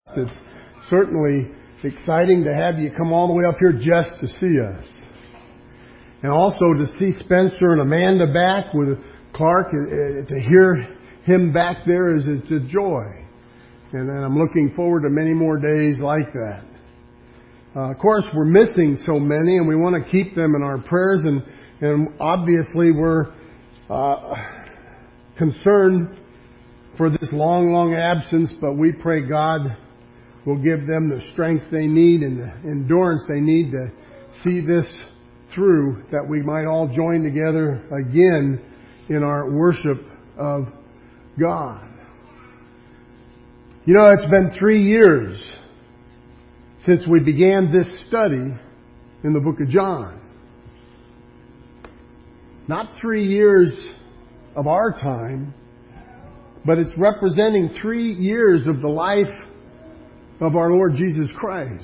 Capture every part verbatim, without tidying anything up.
It's certainly exciting to have you come all the way up here just to see us. And also to see Spencer and Amanda back with Clark, uh, to hear him back there is it's a joy. And then I'm looking forward to many more days like that. Uh, of course, we're missing so many, and we want to keep them in our prayers. And, and obviously, we're uh, concerned for this long, long absence, but we pray God will give them the strength they need and the endurance they need to see this through, that we might all join together again in our worship of God. You know, it's been three years since we began this study in the book of John. Not three years of our time, but it's representing three years of the life of our Lord Jesus Christ.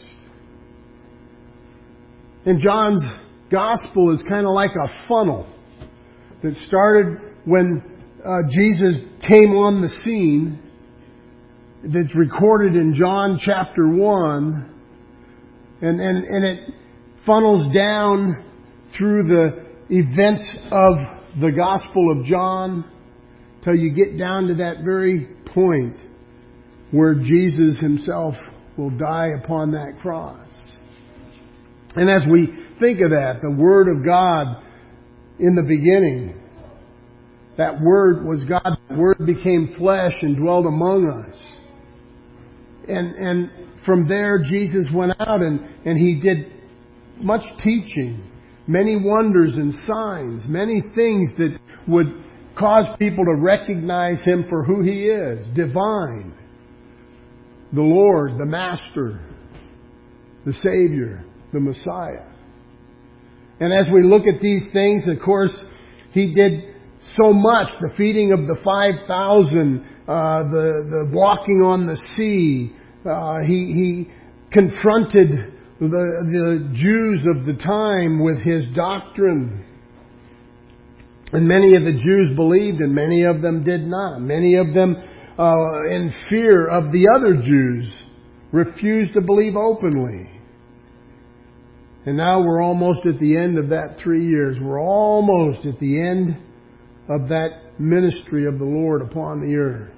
And John's Gospel is kind of like a funnel that started when uh, Jesus came on the scene. That's recorded in John chapter one. And, and, and it funnels down through the events of the Gospel of John till you get down to that very point where Jesus Himself will die upon that cross. And as we think of that, the Word of God in the beginning, that Word was God. The Word became flesh and dwelt among us. And and from there, Jesus went out and, and He did much teaching, many wonders and signs, many things that would cause people to recognize Him for who He is, divine, the Lord, the Master, the Savior, the Messiah. And as we look at these things, of course, He did so much. The feeding of the five thousand, uh, the, the walking on the sea. Uh, he, he confronted the, the Jews of the time with His doctrine. And many of the Jews believed and many of them did not. Many of them, uh, in fear of the other Jews, refused to believe openly. And now we're almost at the end of that three years. We're almost at the end of that ministry of the Lord upon the earth.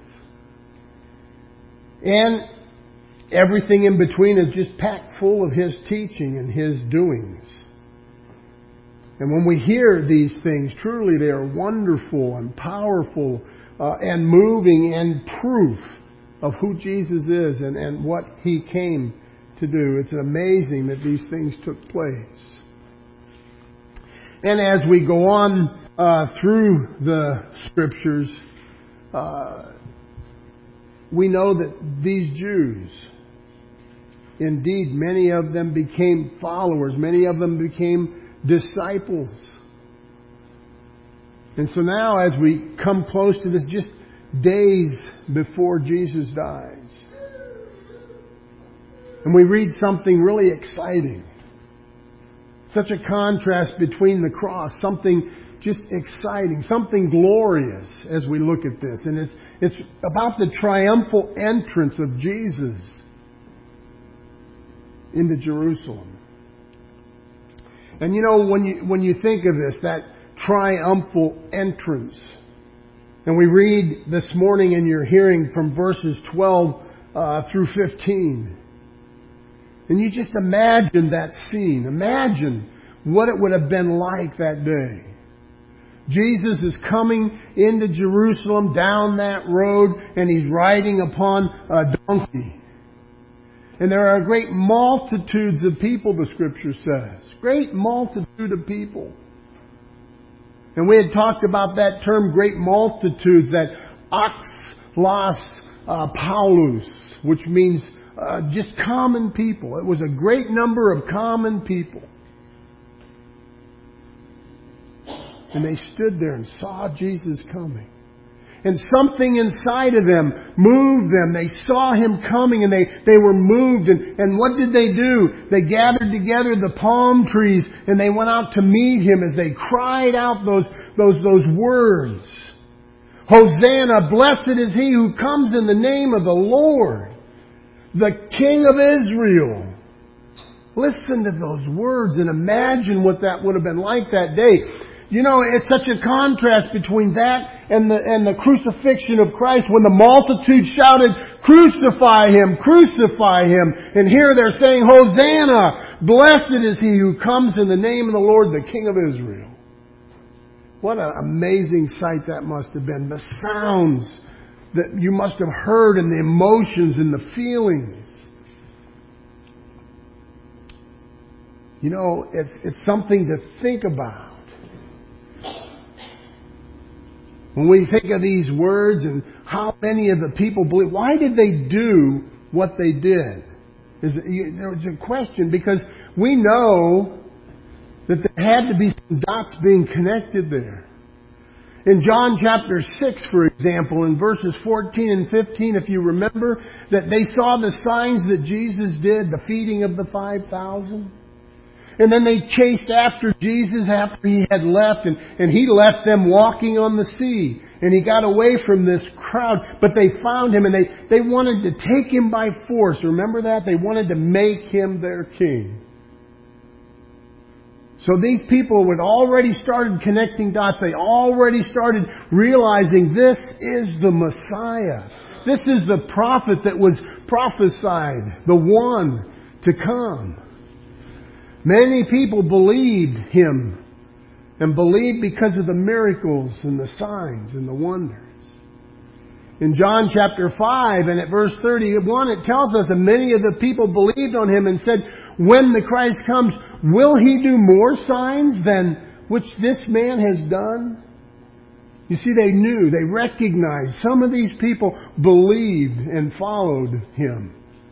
And everything in between is just packed full of His teaching and His doings. And when we hear these things, truly they are wonderful and powerful uh, and moving and proof of who Jesus is and, and what He came to do. It's amazing that these things took place. And as we go on uh, through the Scriptures, uh, we know that these Jews, indeed, many of them became followers. Many of them became disciples. And so now as we come close to this, just days before Jesus dies, and we read something really exciting. Such a contrast between the cross, something just exciting, something glorious as we look at this. And it's it's about the triumphal entrance of Jesus into Jerusalem. And you know, when you when you think of this, that triumphal entrance, and we read this morning in your hearing from verses twelve uh, through fifteen, and you just imagine that scene. Imagine what it would have been like that day. Jesus is coming into Jerusalem down that road, and He's riding upon a donkey. And there are great multitudes of people, the Scripture says. Great multitude of people. And we had talked about that term, great multitudes, that oxlos uh, paulus, which means uh, just common people. It was a great number of common people. And they stood there and saw Jesus coming. And something inside of them moved them. They saw Him coming and they, they were moved. And, and what did they do? They gathered together the palm trees and they went out to meet Him as they cried out those, those, those words. Hosanna, blessed is He who comes in the name of the Lord. The King of Israel. Listen to those words and imagine what that would have been like that day. You know, it's such a contrast between that and the, and the crucifixion of Christ when the multitude shouted, "Crucify Him! Crucify Him!" And here they're saying, "Hosanna! Blessed is He who comes in the name of the Lord, the King of Israel." What an amazing sight that must have been. The sounds that you must have heard and the emotions and the feelings. You know, it's, it's something to think about. When we think of these words and how many of the people believe, why did they do what they did? Is it, there was a question because we know that there had to be some dots being connected there. In John chapter six, for example, in verses fourteen and fifteen, if you remember, that they saw the signs that Jesus did, the feeding of the five thousand. And then they chased after Jesus after He had left, and, and He left them walking on the sea. And He got away from this crowd, but they found Him and they, they wanted to take Him by force. Remember that? They wanted to make Him their king. So these people had already started connecting dots. They already started realizing this is the Messiah. This is the prophet that was prophesied, the one to come. Many people believed Him and believed because of the miracles and the signs and the wonders. In John chapter five and at verse thirty-one it tells us that many of the people believed on Him and said, "When the Christ comes, will He do more signs than which this man has done?" You see, they knew, they recognized some of these people believed and followed Him.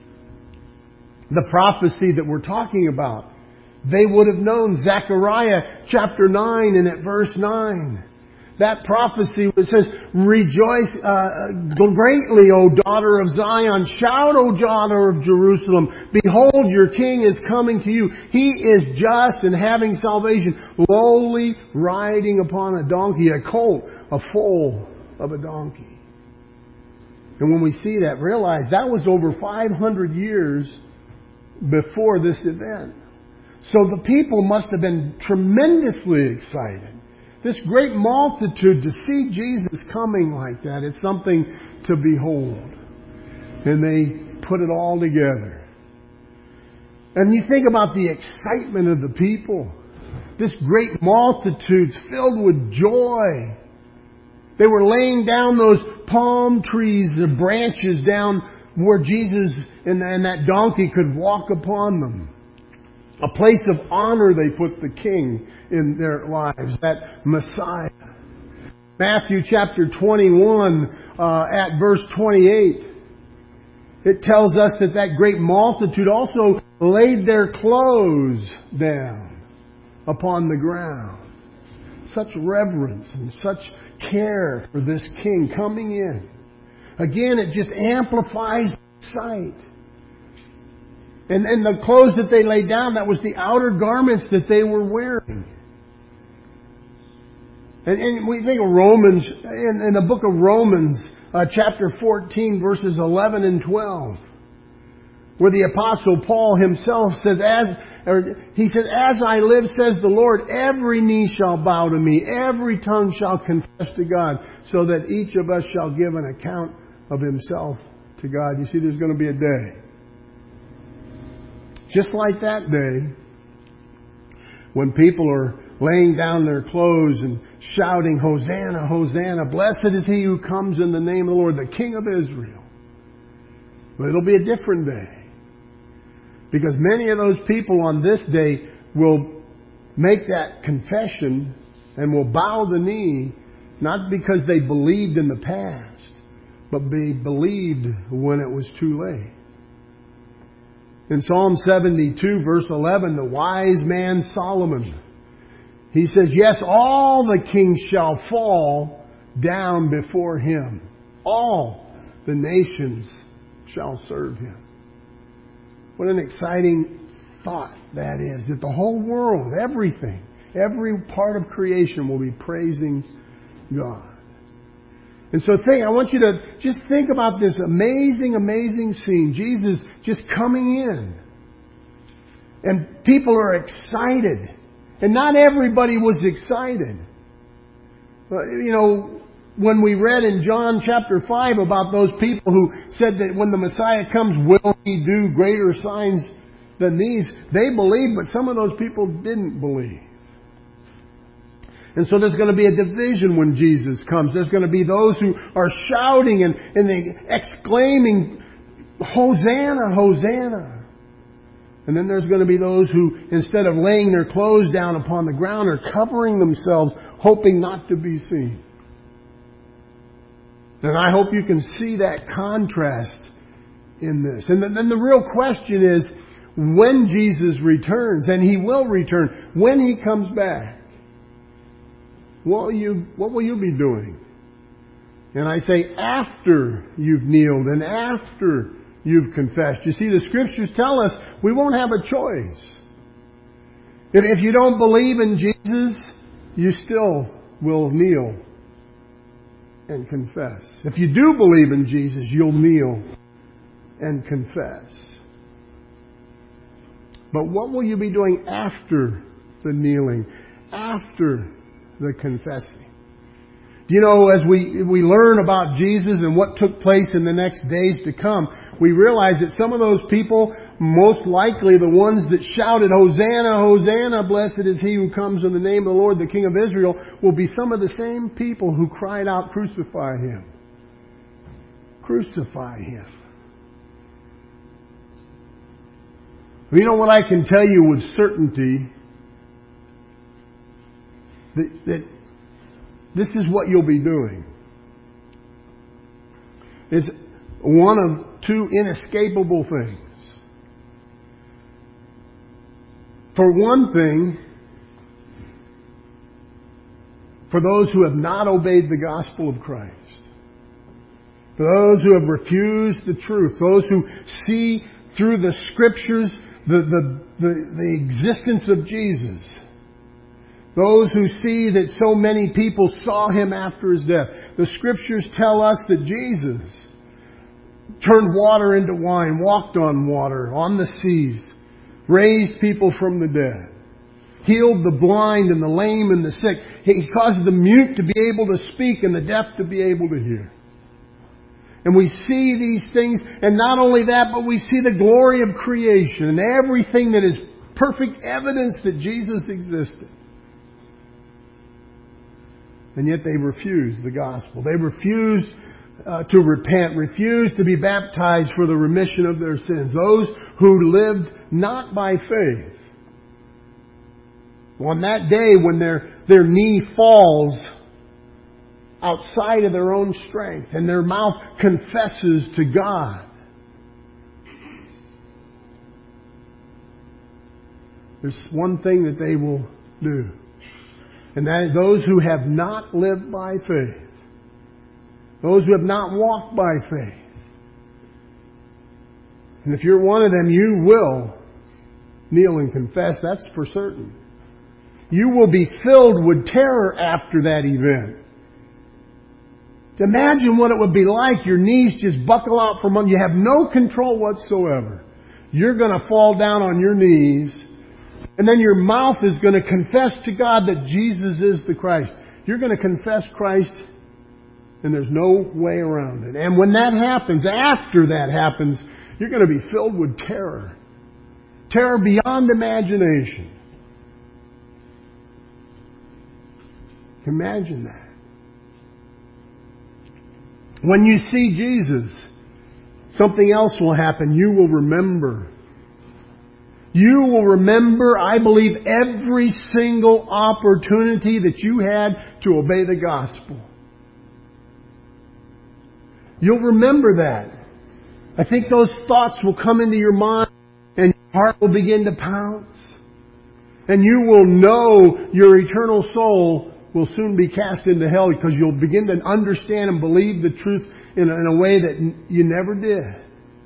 The prophecy that we're talking about, they would have known. Zechariah chapter nine and at verse nine. That prophecy that says, "Rejoice uh, greatly, O daughter of Zion. Shout, O daughter of Jerusalem. Behold, your king is coming to you. He is just and having salvation, lowly, riding upon a donkey, a colt, a foal of a donkey." And when we see that, realize that was over five hundred years before this event. So the people must have been tremendously excited. This great multitude, to see Jesus coming like that, it's something to behold. And they put it all together. And you think about the excitement of the people. This great multitude filled with joy. They were laying down those palm trees, the branches down where Jesus and, and that donkey could walk upon them. A place of honor they put the King in their lives, that Messiah. Matthew chapter twenty-one uh, at verse twenty-eight. It tells us that that great multitude also laid their clothes down upon the ground. Such reverence and such care for this King coming in. Again, it just amplifies the sight. And, and the clothes that they laid down, that was the outer garments that they were wearing. And, and we think of Romans, in, in the book of Romans, uh, chapter fourteen, verses eleven and twelve, where the Apostle Paul himself says, as or he said, "As I live, says the Lord, every knee shall bow to me, every tongue shall confess to God, so that each of us shall give an account of himself to God." You see, there's going to be a day. Just like that day, when people are laying down their clothes and shouting, "Hosanna, Hosanna, blessed is He who comes in the name of the Lord, the King of Israel." But it'll be a different day. Because many of those people on this day will make that confession and will bow the knee, not because they believed in the past, but they believed when it was too late. In Psalm seventy-two, verse eleven, the wise man Solomon, he says, "Yes, all the kings shall fall down before Him. All the nations shall serve Him." What an exciting thought that is. That the whole world, everything, every part of creation will be praising God. And so think, I want you to just think about this amazing, amazing scene. Jesus just coming in. And people are excited. And not everybody was excited. Uh, you know, when we read in John chapter five about those people who said that when the Messiah comes, will He do greater signs than these? They believed, but some of those people didn't believe. And so there's going to be a division when Jesus comes. There's going to be those who are shouting and, and they exclaiming, Hosanna, Hosanna. And then there's going to be those who, instead of laying their clothes down upon the ground, are covering themselves, hoping not to be seen. And I hope you can see that contrast in this. And then the real question is, when Jesus returns, and He will return, when He comes back, what will you, what will you be doing? And I say after you've kneeled and after you've confessed. You see, the Scriptures tell us we won't have a choice. If, if you don't believe in Jesus, you still will kneel and confess. If you do believe in Jesus, you'll kneel and confess. But what will you be doing after the kneeling, after the confessing? You know, as we we learn about Jesus and what took place in the next days to come, we realize that some of those people, most likely the ones that shouted, Hosanna, Hosanna, blessed is He who comes in the name of the Lord, the King of Israel, will be some of the same people who cried out, crucify Him. Crucify Him. You know what I can tell you with certainty? That, that this is what you'll be doing. It's one of two inescapable things. For one thing, for those who have not obeyed the gospel of Christ, for those who have refused the truth, those who see through the Scriptures the, the, the, the existence of Jesus, those who see that so many people saw Him after His death. The Scriptures tell us that Jesus turned water into wine, walked on water, on the seas, raised people from the dead, healed the blind and the lame and the sick. He caused the mute to be able to speak and the deaf to be able to hear. And we see these things, and not only that, but we see the glory of creation and everything that is perfect evidence that Jesus existed. And yet they refused the gospel. They refused uh, to repent, refused to be baptized for the remission of their sins. Those who lived not by faith. On that day when their, their knee falls outside of their own strength and their mouth confesses to God, there's one thing that they will do. And that is those who have not lived by faith. Those who have not walked by faith. And if you're one of them, you will kneel and confess. That's for certain. You will be filled with terror after that event. Imagine what it would be like. Your knees just buckle out from under you. You have no control whatsoever. You're going to fall down on your knees. And then your mouth is going to confess to God that Jesus is the Christ. You're going to confess Christ, and there's no way around it. And when that happens, after that happens, you're going to be filled with terror. Terror beyond imagination. Imagine that. When you see Jesus, something else will happen. You will remember. You will remember, I believe, every single opportunity that you had to obey the gospel. You'll remember that. I think those thoughts will come into your mind and your heart will begin to pounce. And you will know your eternal soul will soon be cast into hell because you'll begin to understand and believe the truth in a, in a way that you never did.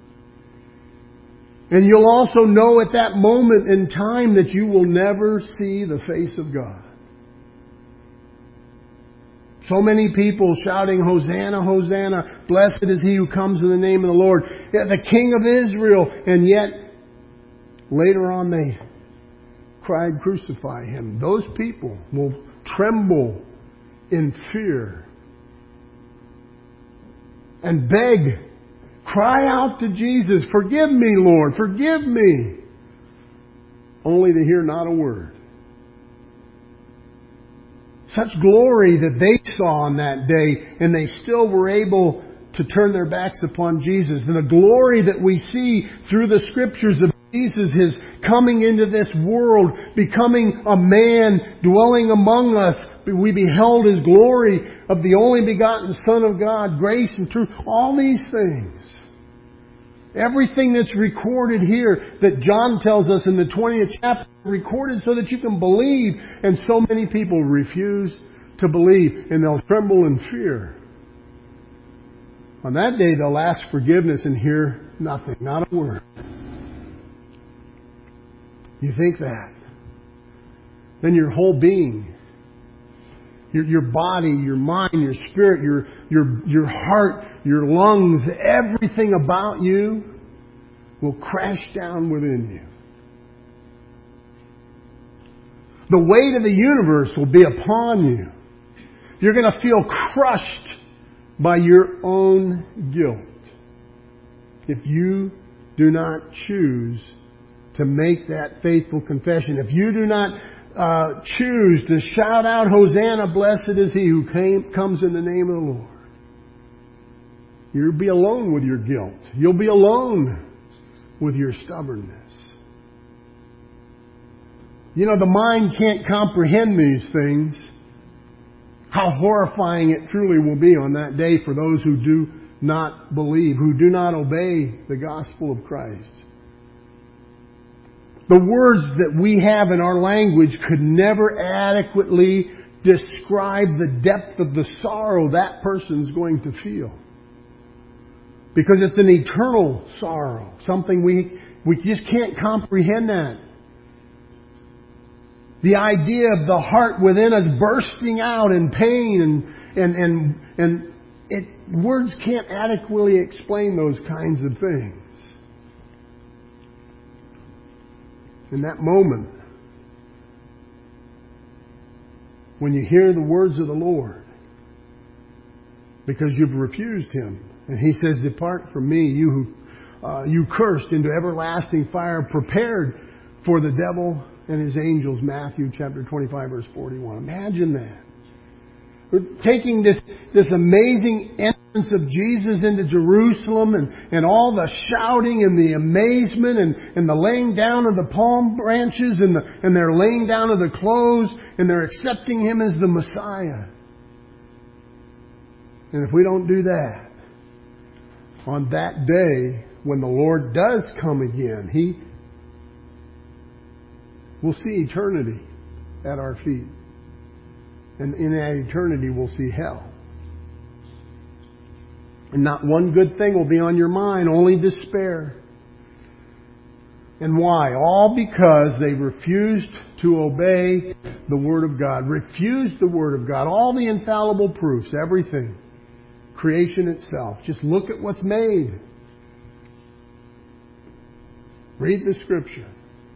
And you'll also know at that moment in time that you will never see the face of God. So many people shouting, Hosanna, Hosanna, blessed is he who comes in the name of the Lord, the King of Israel. And yet, later on they cried, crucify him. Those people will tremble in fear and beg, cry out to Jesus, forgive me, Lord, forgive me. Only to hear not a word. Such glory that they saw on that day, and they still were able to turn their backs upon Jesus. And the glory that we see through the Scriptures of Jesus, His coming into this world, becoming a man, dwelling among us. We beheld His glory of the only begotten Son of God, grace and truth. All these things. Everything that's recorded here that John tells us in the twentieth chapter, recorded so that you can believe. And so many people refuse to believe, and they'll tremble in fear. On that day, they'll ask forgiveness and hear nothing, not a word. You think that? Then your whole being, your, your body, your mind, your spirit, your, your, your heart, your lungs, everything about you will crash down within you. The weight of the universe will be upon you. You're going to feel crushed by your own guilt if you do not choose to make that faithful confession. If you do not uh, choose to shout out, Hosanna, blessed is he who came, comes in the name of the Lord. You'll be alone with your guilt. You'll be alone with your stubbornness. You know, the mind can't comprehend these things. How horrifying it truly will be on that day for those who do not believe, who do not obey the gospel of Christ. The words that we have in our language could never adequately describe the depth of the sorrow that person's going to feel. Because it's an eternal sorrow. Something we, we just can't comprehend that. The idea of the heart within us bursting out in pain and, and, and, and it, words can't adequately explain those kinds of things. In that moment, when you hear the words of the Lord, because you've refused Him, and He says, depart from me, you who, uh, you cursed, into everlasting fire, prepared for the devil and his angels, Matthew chapter twenty-five, verse forty-one. Imagine that. We're taking this, this amazing entrance of Jesus into Jerusalem and, and all the shouting and the amazement and, and the laying down of the palm branches and, the, and they're laying down of the clothes and they're accepting Him as the Messiah. And if we don't do that, on that day when the Lord does come again, He will see eternity at our feet. And in that eternity, we'll see hell. And not one good thing will be on your mind, only despair. And why? All because they refused to obey the Word of God. Refused the Word of God. All the infallible proofs, everything. Creation itself. Just look at what's made. Read the Scripture.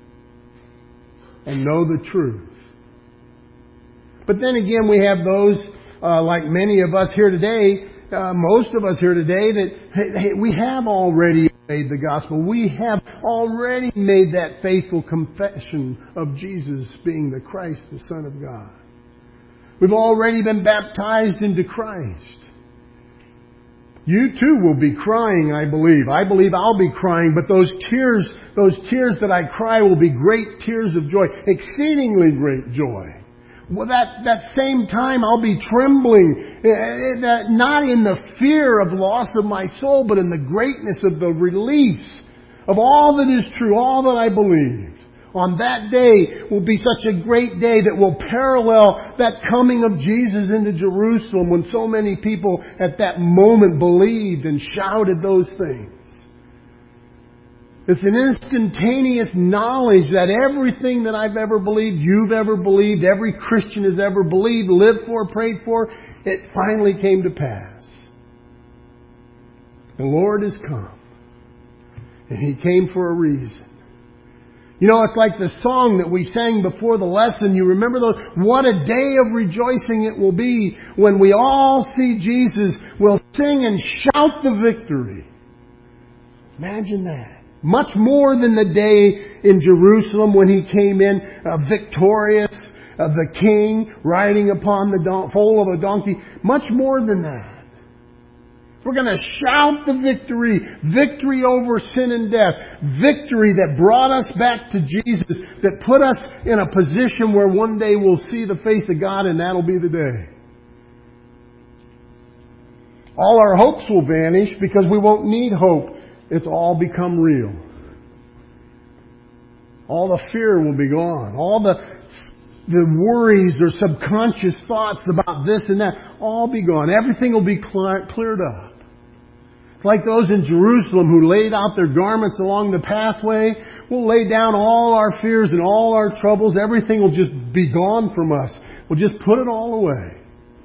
And know the truth. But then again, we have those, uh, like many of us here today, uh, most of us here today, that hey, we have already obeyed the gospel. We have already made that faithful confession of Jesus being the Christ, the Son of God. We've already been baptized into Christ. You too will be crying, I believe. I believe I'll be crying, but those tears, those tears that I cry will be great tears of joy, exceedingly great joy. Well, that, that same time I'll be trembling, uh, not in the fear of loss of my soul, but in the greatness of the release of all that is true, all that I believed. On that day will be such a great day that will parallel that coming of Jesus into Jerusalem when so many people at that moment believed and shouted those things. It's an instantaneous knowledge that everything that I've ever believed, you've ever believed, every Christian has ever believed, lived for, prayed for, it finally came to pass. The Lord has come. And He came for a reason. You know, it's like the song that we sang before the lesson. You remember those? What a day of rejoicing it will be when we all see Jesus. We'll sing and shout the victory. Imagine that. Much more than the day in Jerusalem when He came in uh, victorious, uh, the King riding upon the don- foal of a donkey. Much more than that. We're going to shout the victory. Victory over sin and death. Victory that brought us back to Jesus. That put us in a position where one day we'll see the face of God, and that'll be the day. All our hopes will vanish because we won't need hope. It's all become real. All the fear will be gone. All the, the worries or subconscious thoughts about this and that, all be gone. Everything will be clear, cleared up. Like those in Jerusalem who laid out their garments along the pathway. We'll lay down all our fears and all our troubles. Everything will just be gone from us. We'll just put it all away.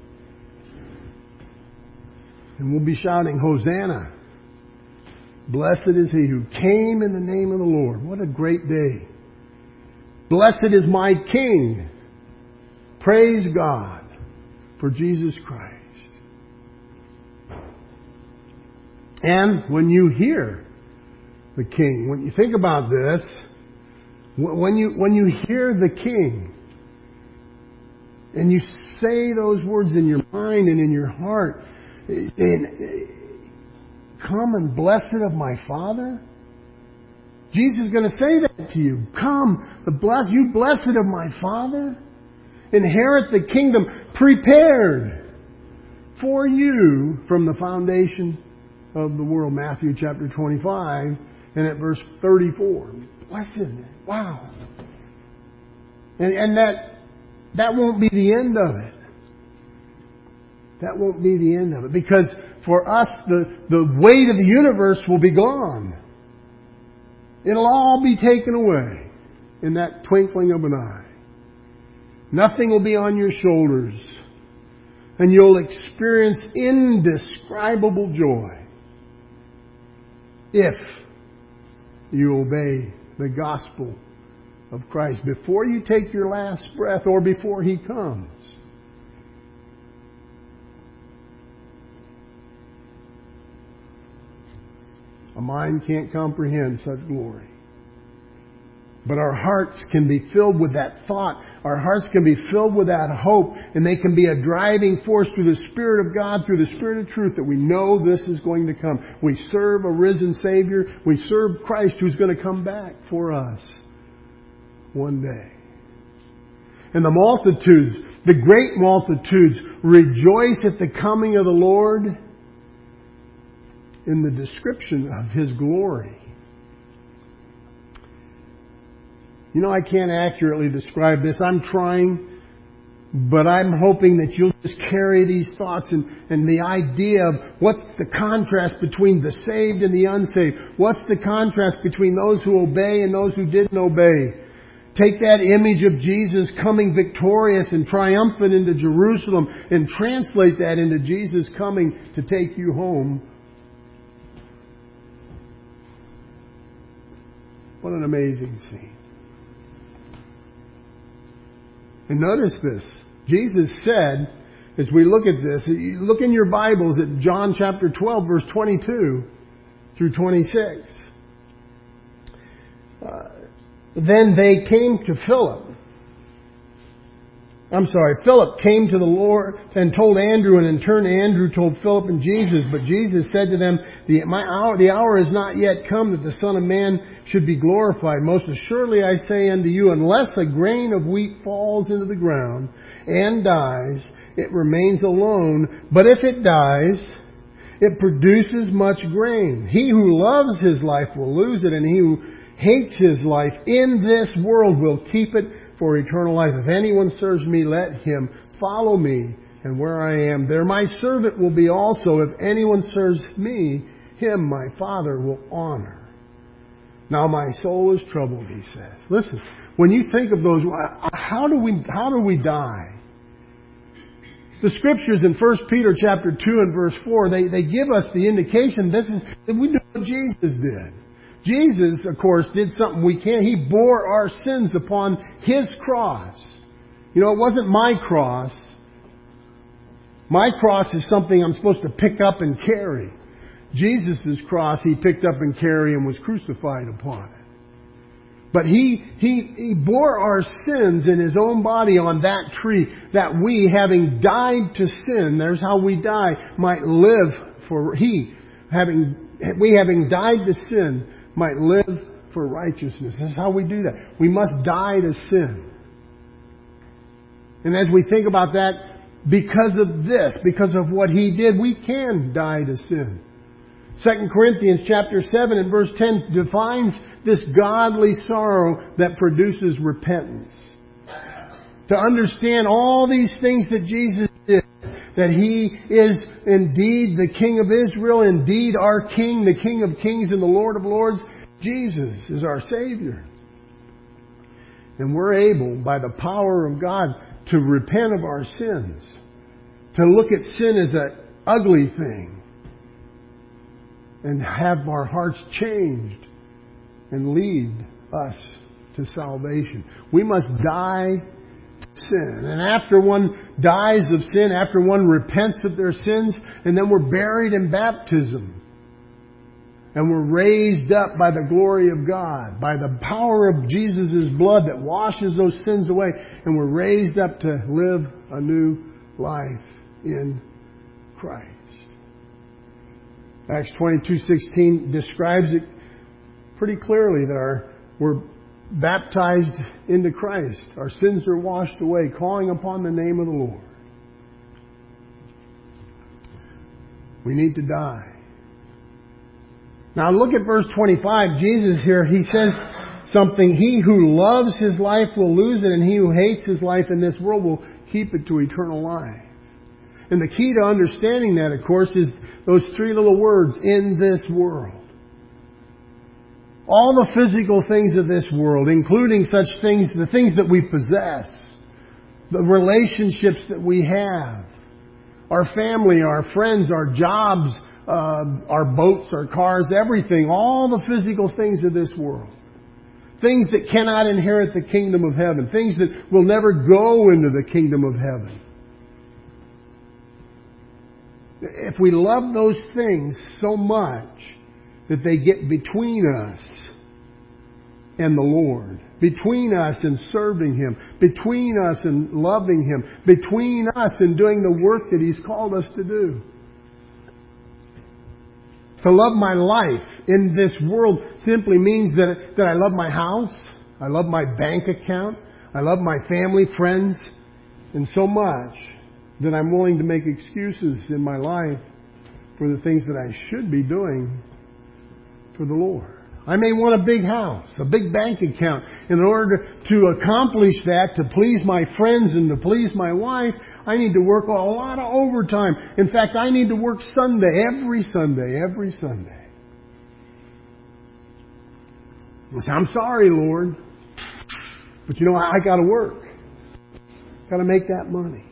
And we'll be shouting, Hosanna. Blessed is He who came in the name of the Lord. What a great day. Blessed is my King. Praise God for Jesus Christ. And when you hear the King, when you think about this, when you, when you hear the King, and you say those words in your mind and in your heart, and, come and blessed of my Father, Jesus is going to say that to you. Come, the bless, you blessed of my Father, inherit the kingdom prepared for you from the foundation of the world. Matthew chapter twenty-five and at verse thirty-four. Blessed. Wow. And, and that, that won't be the end of it. That won't be the end of it. Because for us, the, the weight of the universe will be gone. It'll all be taken away in that twinkling of an eye. Nothing will be on your shoulders. And you'll experience indescribable joy if you obey the gospel of Christ before you take your last breath or before He comes. A mind can't comprehend such glory. But our hearts can be filled with that thought. Our hearts can be filled with that hope. And they can be a driving force through the Spirit of God, through the Spirit of truth, that we know this is going to come. We serve a risen Savior. We serve Christ who's going to come back for us one day. And the multitudes, the great multitudes, rejoice at the coming of the Lord in the description of His glory. You know, I can't accurately describe this. I'm trying, but I'm hoping that you'll just carry these thoughts and, and the idea of what's the contrast between the saved and the unsaved. What's the contrast between those who obey and those who didn't obey. Take that image of Jesus coming victorious and triumphant into Jerusalem and translate that into Jesus coming to take you home. What an amazing scene. And notice this. Jesus said, as we look at this, look in your Bibles at John chapter twelve, verse twenty-two through twenty-six. Uh, then they came to Philip. I'm sorry, Philip came to the Lord and told Andrew, and in turn Andrew told Philip and Jesus. But Jesus said to them, the, my hour, the hour is not yet come that the Son of Man should be glorified. Most assuredly I say unto you, unless a grain of wheat falls into the ground and dies, it remains alone. But if it dies, it produces much grain. He who loves his life will lose it, and he who hates his life in this world will keep it for eternal life. If anyone serves me, let him follow me. And where I am, there my servant will be also. If anyone serves me, him my Father will honor. Now my soul is troubled, he says. Listen, when you think of those, how do we, how do we die? The scriptures in First Peter chapter two and verse four, they, they give us the indication this is, that we do what Jesus did. Jesus, of course, did something we can't. He bore our sins upon His cross. You know, it wasn't my cross. My cross is something I'm supposed to pick up and carry. Jesus' cross He picked up and carried and was crucified upon it. But he, he, he bore our sins in His own body on that tree, that we, having died to sin, there's how we die, might live for He, having, we having died to sin, might live for righteousness. That's how we do that. We must die to sin. And as we think about that, because of this, because of what He did, we can die to sin. Second Corinthians chapter seven and verse ten defines this godly sorrow that produces repentance. To understand all these things that Jesus did, that He is indeed the King of Israel, indeed our King, the King of Kings and the Lord of Lords. Jesus is our Savior. And we're able, by the power of God, to repent of our sins. To look at sin as an ugly thing. And have our hearts changed and lead us to salvation. We must die to sin. And after one dies of sin, after one repents of their sins, and then we're buried in baptism. And we're raised up by the glory of God, by the power of Jesus' blood that washes those sins away. And we're raised up to live a new life in Christ. Acts twenty-two sixteen describes it pretty clearly that our, we're baptized into Christ. Our sins are washed away, calling upon the name of the Lord. We need to die. Now look at verse twenty-five. Jesus here, He says something. He who loves his life will lose it, and he who hates his life in this world will keep it to eternal life. And the key to understanding that, of course, is those three little words, in this world. All the physical things of this world, including such things, the things that we possess, the relationships that we have, our family, our friends, our jobs, uh, our boats, our cars, everything, all the physical things of this world. Things that cannot inherit the kingdom of heaven. Things that will never go into the kingdom of heaven. If we love those things so much that they get between us and the Lord, between us and serving Him, between us and loving Him, between us and doing the work that He's called us to do. To love my life in this world simply means that, that I love my house, I love my bank account, I love my family, friends, and so much that I'm willing to make excuses in my life for the things that I should be doing for the Lord. I may want a big house, a big bank account. In order to accomplish that, to please my friends and to please my wife, I need to work a lot of overtime. In fact, I need to work Sunday, every Sunday, every Sunday. I say, I'm sorry, Lord, but you know, I, I got to work. Got to make that money.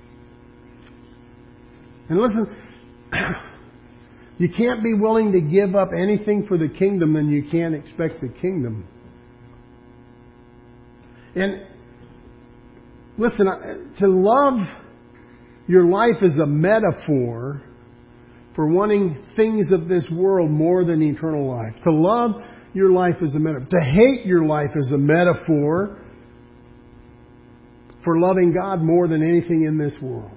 And listen, you can't be willing to give up anything for the kingdom, then you can't expect the kingdom. And listen, to love your life is a metaphor for wanting things of this world more than eternal life. To love your life is a metaphor. To hate your life is a metaphor for loving God more than anything in this world.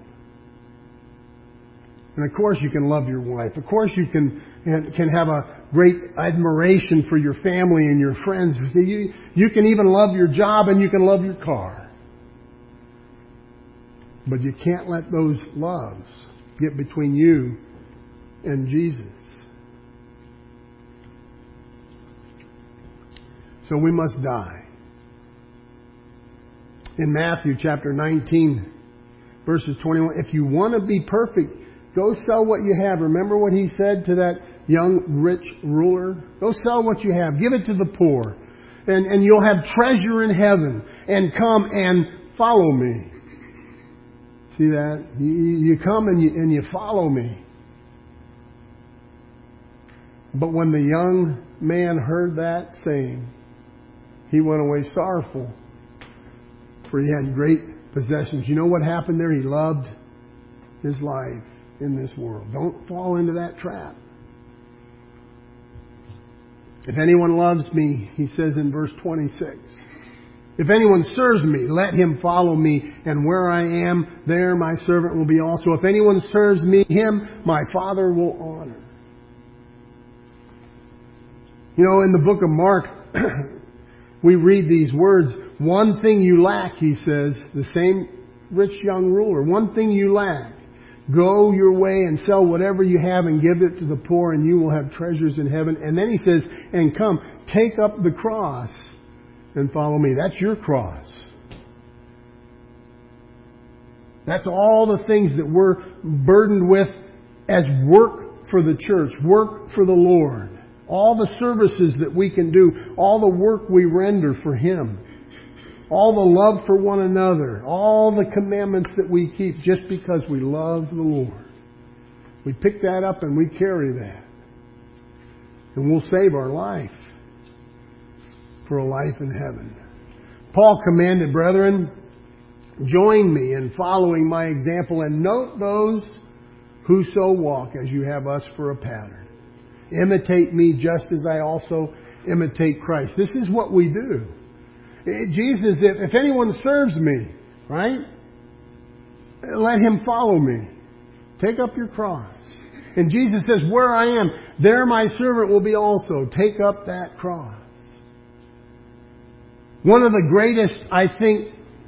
And of course you can love your wife. Of course you can can have a great admiration for your family and your friends. You, you can even love your job and you can love your car. But you can't let those loves get between you and Jesus. So we must die. In Matthew chapter nineteen, verses twenty-one, if you want to be perfect, go sell what you have. Remember what He said to that young rich ruler? Go sell what you have. Give it to the poor. And, and you'll have treasure in heaven. And come and follow me. See that? You, you come and you, and you follow me. But when the young man heard that saying, he went away sorrowful, for he had great possessions. You know what happened there? He loved his life in this world. Don't fall into that trap. If anyone loves me, he says in verse twenty-six, if anyone serves me, let him follow me, and where I am, there my servant will be also. If anyone serves me, him my Father will honor. You know, in the book of Mark, we read these words, one thing you lack, he says, the same rich young ruler, one thing you lack. Go your way and sell whatever you have and give it to the poor, and you will have treasures in heaven. And then he says, and come, take up the cross and follow me. That's your cross. That's all the things that we're burdened with as work for the church, work for the Lord. All the services that we can do, all the work we render for Him, all the love for one another, all the commandments that we keep just because we love the Lord. We pick that up and we carry that. And we'll save our life for a life in heaven. Paul commanded, brethren, join me in following my example and note those who so walk as you have us for a pattern. Imitate me just as I also imitate Christ. This is what we do. Jesus, if, if anyone serves me, right? Let him follow me. Take up your cross. And Jesus says, where I am, there my servant will be also. Take up that cross. One of the greatest, I think,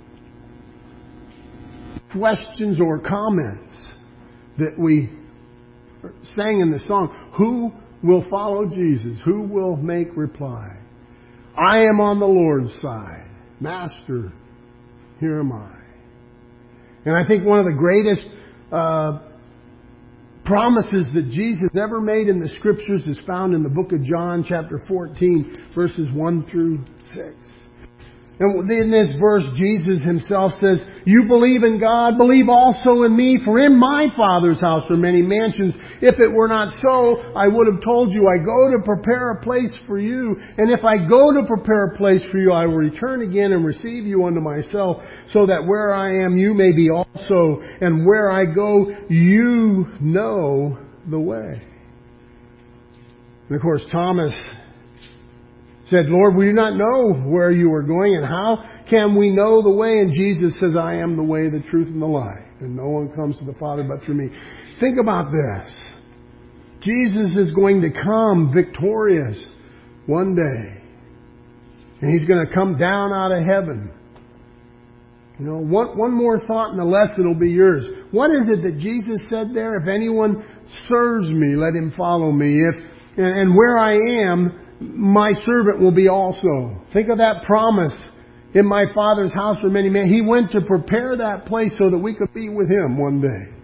questions or comments that we sang in the song, who will follow Jesus? Who will make reply? I am on the Lord's side. Master, here am I. And I think one of the greatest uh, promises that Jesus ever made in the Scriptures is found in the book of John, chapter fourteen, verses one through six. And in this verse, Jesus Himself says, you believe in God, believe also in me, for in my Father's house are many mansions. If it were not so, I would have told you, I go to prepare a place for you. And if I go to prepare a place for you, I will return again and receive you unto myself, so that where I am, you may be also. And where I go, you know the way. And of course, Thomas said, Lord, we do not know where you are going, and how can we know the way? And Jesus says, I am the way, the truth, and the life. And no one comes to the Father but through me. Think about this. Jesus is going to come victorious one day. And He's going to come down out of heaven. You know, one, one more thought and the lesson will be yours. What is it that Jesus said there? If anyone serves me, let him follow me. If and, and where I am, my servant will be also. Think of that promise. In my Father's house are many men. He went to prepare that place so that we could be with Him one day.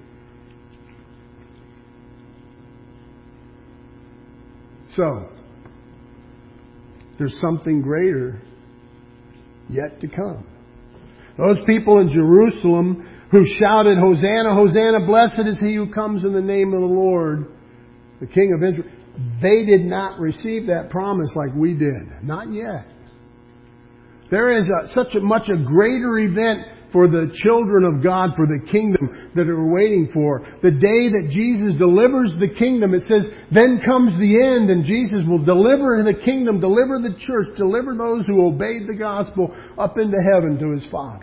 So, there's something greater yet to come. Those people in Jerusalem who shouted, Hosanna, Hosanna, blessed is He who comes in the name of the Lord, the King of Israel. They did not receive that promise like we did. Not yet. There is a, such a much a greater event for the children of God, for the kingdom that are waiting for. The day that Jesus delivers the kingdom, it says, then comes the end, and Jesus will deliver the kingdom, deliver the church, deliver those who obeyed the gospel up into heaven to His Father.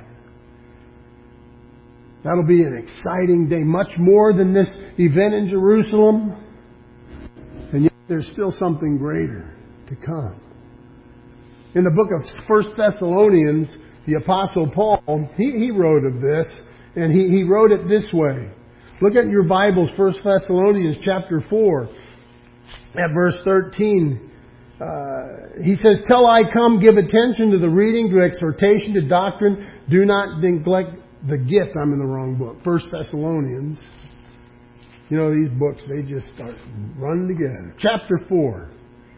That'll be an exciting day, much more than this event in Jerusalem. And yet there's still something greater to come. In the book of First Thessalonians, the Apostle Paul, he, he wrote of this, and he, he wrote it this way. Look at your Bibles, First Thessalonians chapter four, at verse thirteen. Uh, he says, till I come, give attention to the reading, to exhortation, to doctrine. Do not neglect the gift. I'm in the wrong book. First Thessalonians. You know, these books, they just start running together. Chapter four.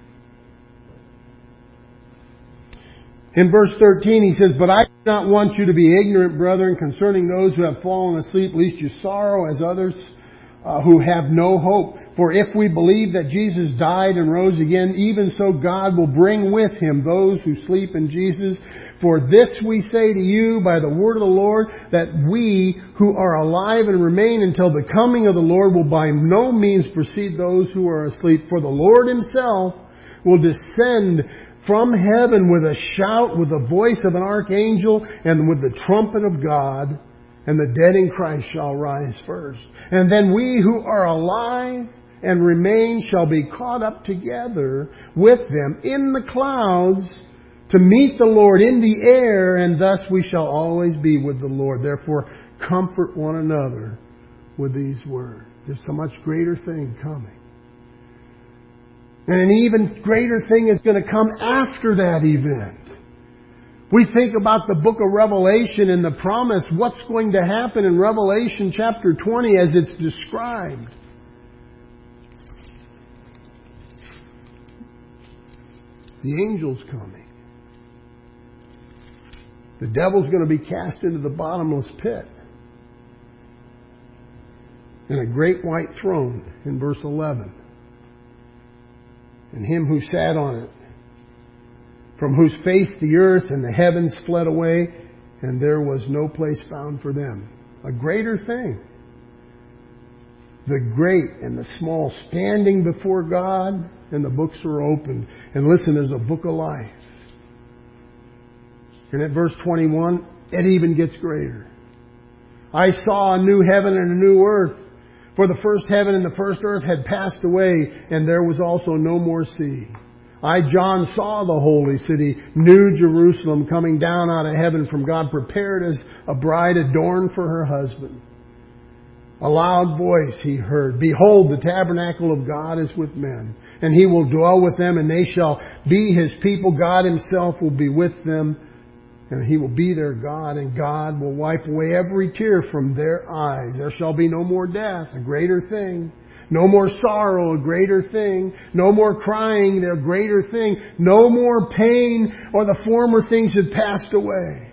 In verse thirteen, he says, "But I do not want you to be ignorant, brethren, concerning those who have fallen asleep, lest you sorrow as others uh, who have no hope. For if we believe that Jesus died and rose again, even so God will bring with Him those who sleep in Jesus. For this we say to you by the word of the Lord, that we who are alive and remain until the coming of the Lord will by no means precede those who are asleep. For the Lord Himself will descend from heaven with a shout, with the voice of an archangel, and with the trumpet of God, and the dead in Christ shall rise first. And then we who are alive and remain shall be caught up together with them in the clouds to meet the Lord in the air, and thus we shall always be with the Lord. Therefore, comfort one another with these words." There's so much greater thing coming. And an even greater thing is going to come after that event. We think about the book of Revelation and the promise, what's going to happen in Revelation chapter twenty as it's described. The angel's coming. The devil's going to be cast into the bottomless pit. And a great white throne in verse eleven. And Him who sat on it, from whose face the earth and the heavens fled away, and there was no place found for them. A greater thing. The great and the small standing before God, and the books are opened. And listen, there's a book of life. And at verse twenty-one, it even gets greater. "I saw a new heaven and a new earth. For the first heaven and the first earth had passed away, and there was also no more sea. I, John, saw the holy city, New Jerusalem, coming down out of heaven from God, prepared as a bride adorned for her husband. A loud voice he heard, 'Behold, the tabernacle of God is with men, and He will dwell with them, and they shall be His people. God Himself will be with them, and He will be their God, and God will wipe away every tear from their eyes. There shall be no more death,'" a greater thing. "No more sorrow," a greater thing. "No more crying," a greater thing. "No more pain, or the former things have passed away."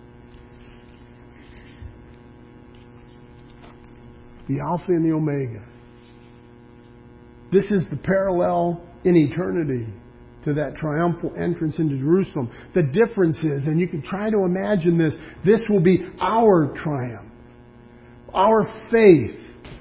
The Alpha and the Omega. This is the parallel in eternity to that triumphal entrance into Jerusalem. The difference is, and you can try to imagine this, this will be our triumph, our faith,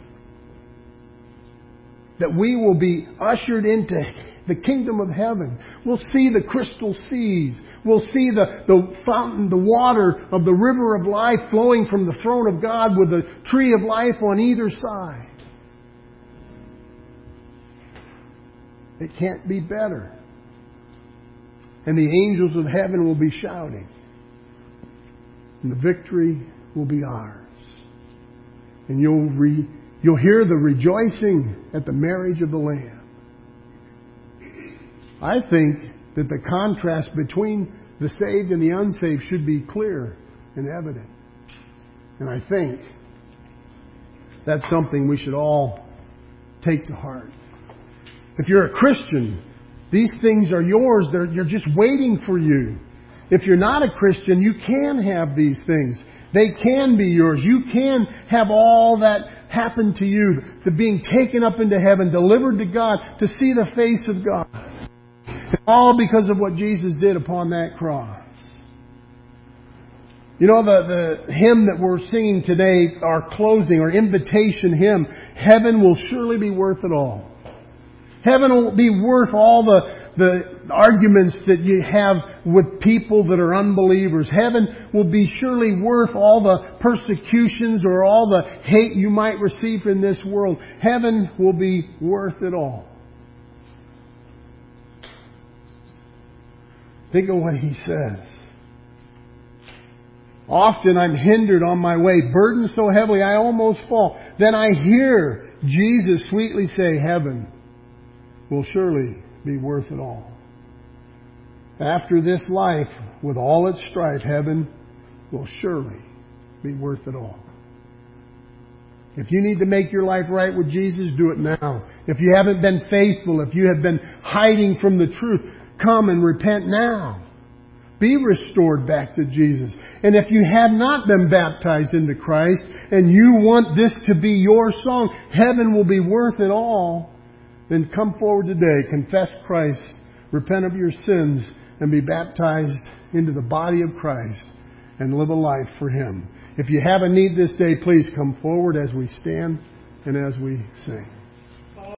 that we will be ushered into the kingdom of heaven. We'll see the crystal seas. We'll see the, the fountain, the water of the river of life flowing from the throne of God with the tree of life on either side. It can't be better. And the angels of heaven will be shouting. And the victory will be ours. And you'll re, you'll hear the rejoicing at the marriage of the Lamb. I think that the contrast between the saved and the unsaved should be clear and evident. And I think that's something we should all take to heart. If you're a Christian, these things are yours. They're, you're just waiting for you. If you're not a Christian, you can have these things. They can be yours. You can have all that happen to you. The being taken up into heaven, delivered to God, to see the face of God. All because of what Jesus did upon that cross. You know, the, the hymn that we're singing today, our closing, our invitation hymn, heaven will surely be worth it all. Heaven will be worth all the, the arguments that you have with people that are unbelievers. Heaven will be surely worth all the persecutions or all the hate you might receive in this world. Heaven will be worth it all. Think of what he says. Often I'm hindered on my way, burdened so heavily I almost fall. Then I hear Jesus sweetly say, heaven will surely be worth it all. After this life, with all its strife, heaven will surely be worth it all. If you need to make your life right with Jesus, do it now. If you haven't been faithful, if you have been hiding from the truth, come and repent now. Be restored back to Jesus. And if you have not been baptized into Christ and you want this to be your song, heaven will be worth it all, then come forward today, confess Christ, repent of your sins, and be baptized into the body of Christ and live a life for Him. If you have a need this day, please come forward as we stand and as we sing.